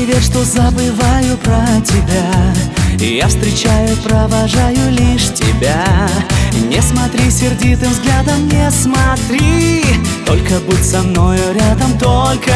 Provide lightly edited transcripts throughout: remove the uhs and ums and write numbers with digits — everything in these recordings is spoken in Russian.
верь, что забываю про тебя. Я встречаю, провожаю лишь тебя. Не смотри сердитым взглядом, не смотри. Только будь со мною рядом, только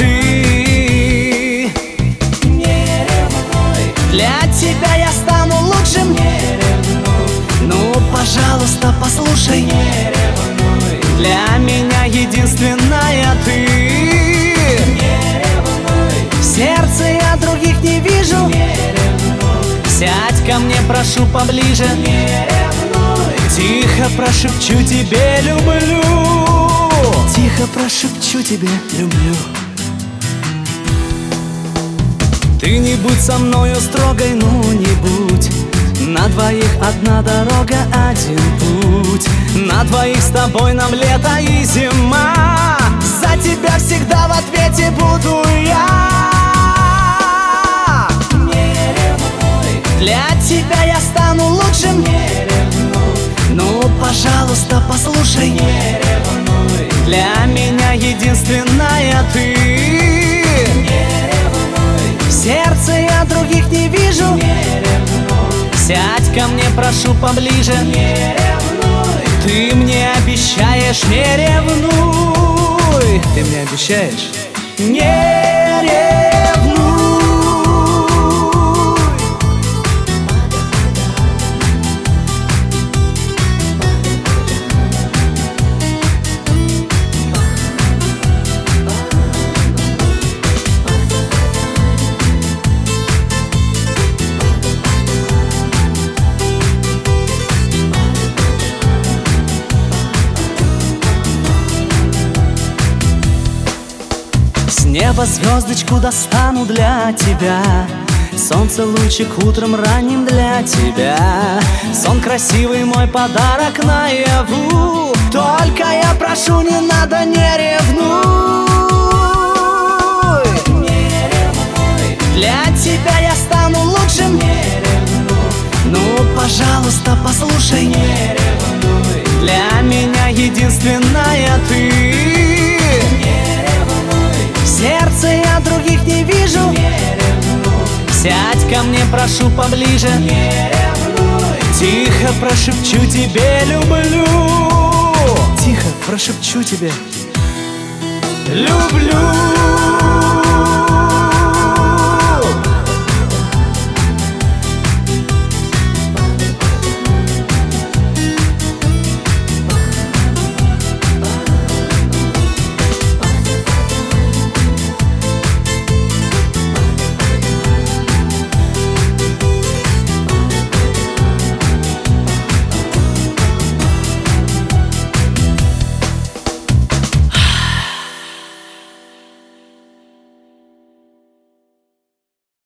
ты. Не ревнуй, для тебя я стану лучшим. Не ревнуй, ну, пожалуйста, послушай. Не ревнуй, для меня единственная ты. Не ревнуй, в сердце я других не вижу. Не ревнуй, сядь ко мне, прошу, поближе. Не ревнуй, тихо прошепчу тебе люблю. Тихо прошепчу тебе люблю. Ты не будь со мною строгой, ну не будь. На двоих одна дорога, один путь. На двоих с тобой нам лето и зима. За тебя всегда в ответе буду я. Не ревнуй, для тебя я стану лучшим. Не ревнуй, ну, пожалуйста, послушай. Не ревнуй, для меня единственная ты. Не ревнуй, в сердце я других не вижу. Не ревнуй, сядь ко мне, прошу, поближе. Не ревнуй, ты мне обещаешь, не ревнуй. Ты мне обещаешь? Не ревнуй. С неба звездочку достану для тебя. Солнце лучик утром ранним для тебя. Сон красивый, мой подарок наяву. Только я прошу, не надо, не ревнуй. Не ревнуй, для тебя я стану лучшим. Не ревнуй, ну, пожалуйста, послушай. Не ревнуй, для меня единственная ты. В сердце я других не вижу. Не ревнуй, сядь ко мне, прошу, поближе. Не ревнуй, тихо прошепчу тебе люблю. Тихо прошепчу тебе люблю.